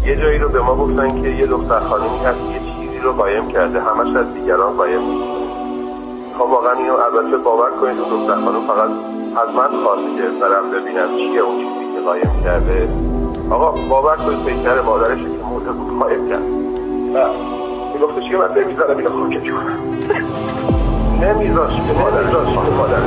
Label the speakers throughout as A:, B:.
A: یه جایی رو به ما گفتن که یه دختر خانمی هست یه چیزی رو قایم کرده، همش از دیگران قایم نیست. خب واقعا اینو البته باور کنید اون دختر خانم فقط از من خواسته که برم ببینم چیه اون چیزی که قایم کرده. آقا باور کنید پیکر مادرش که مرده بود قایم کرد و میگفتش که من نمیذارم اینو خاکش کنم. نمیذاش مادرش.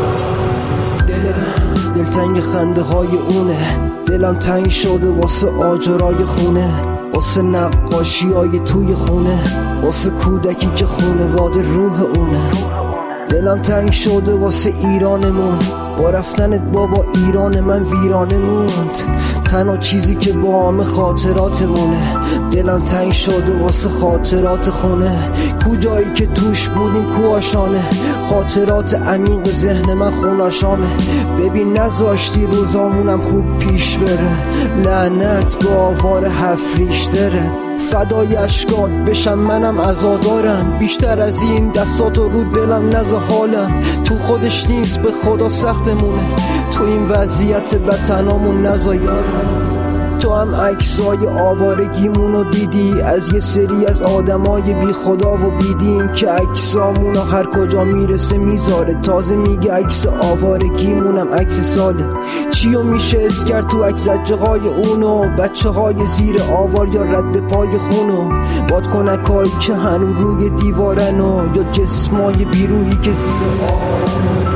B: دلتنگ خنده های اونه، دلم تنگ شده واسه آجرای خونه، واسه نقاشی های توی خونه، واسه کودکی که خونواده روح اونه. دلم تنگ شده واسه ایرانمون، با رفتنت بابا ایران من ویرانه موند. تنها چیزی که با همه خاطراتمونه. دلم تنگ شده واسه خاطرات خونه، کجایی که توش بودیم کواشانه، خاطرات عمیق ذهن من خوناشامه. ببین نذاشتی روزامونم خوب پیش بره، لعنت به آوار هفریش داره. فدای اشکات بشم منم عزادارم، بیشتر از این دستاتو رو دلم نذار حالم. تو خودش نیست به خدا سختمونه، تو این وضعیت بدتنامون نذار یارم. تو هم عکسای آوارگیمونو دیدی از یه سری از آدمای بی خدا و بیدین که عکسامونو هر کجا میرسه میذاره. تازه میگه عکس آوارگیمونم عکس ساله. چیو میشه اس کرد تو عکس زجقای اونو، بچه های زیر آوار یا رد پای خونو، بادکنکایی که هنو روی دیوارنو، یا جسمای بیروحی که زیر آوارنو.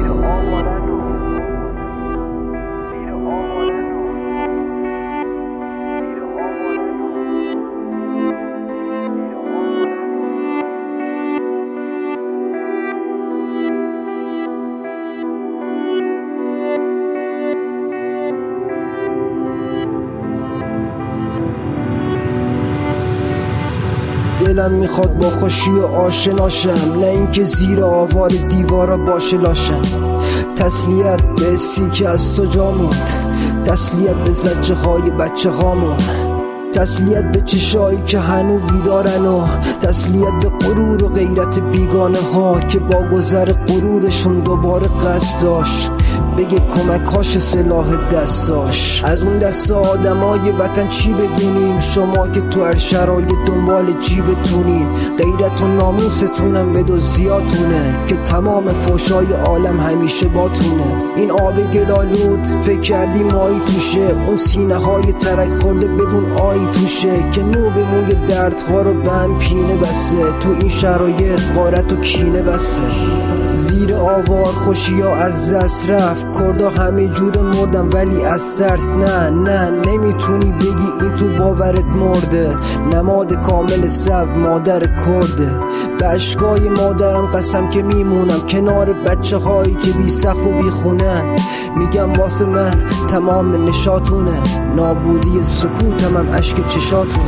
B: دلم میخواد با خوشی و آشناشم، نه اینکه زیر آوار دیوارا باشه لاشم. تسلیت به حسی که از تو جا موند، تسلیت به زجه های بچه هامون، تسلیت به چشایی که هنو بیدارن و تسلیت به غرور و غیرت بیگانه ها که با گذر غرورشون دوباره قصد داشت بگه کمکاش سلاح دستاش. از اون دست آدمای وطن چی بدونیم، شما که تو هر شرایط دنبال جیبتونین، غیرت و ناموستونم به زیاتونه که تمام فوشای عالم همیشه باتونه. این آب گلالود فکر کردی مایی توشه، اون سینه های ترک خورده بدون آی توشه که نو به موی دردها رو به هم پینه بسته. تو این شرایط غارت و کینه بسته. زیر آوار خوشی ها از دست رفت، کردا همه جور مردم ولی از ترس نه نمیتونی بگی این تو باورت مرده. نماد کامل سب مادر کرده، به اشکای مادرم قسم که میمونم کنار بچه هایی که بی سقف و بی خونن. میگم واسه من تمام نشاتونه، نابودی سکوتم هم عشق چشاتونه.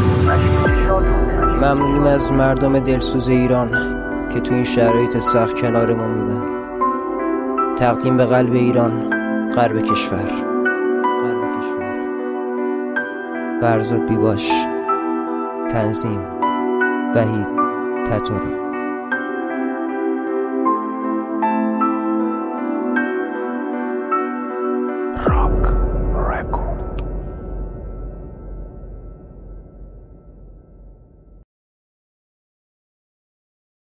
B: ممنونیم از مردم دلسوز ایران که تو این شرایط سخت کنارمون بودن. تقدیم به قلب ایران، غرب کشور. فرزاد بیباش، تنظیم وحید تتورو.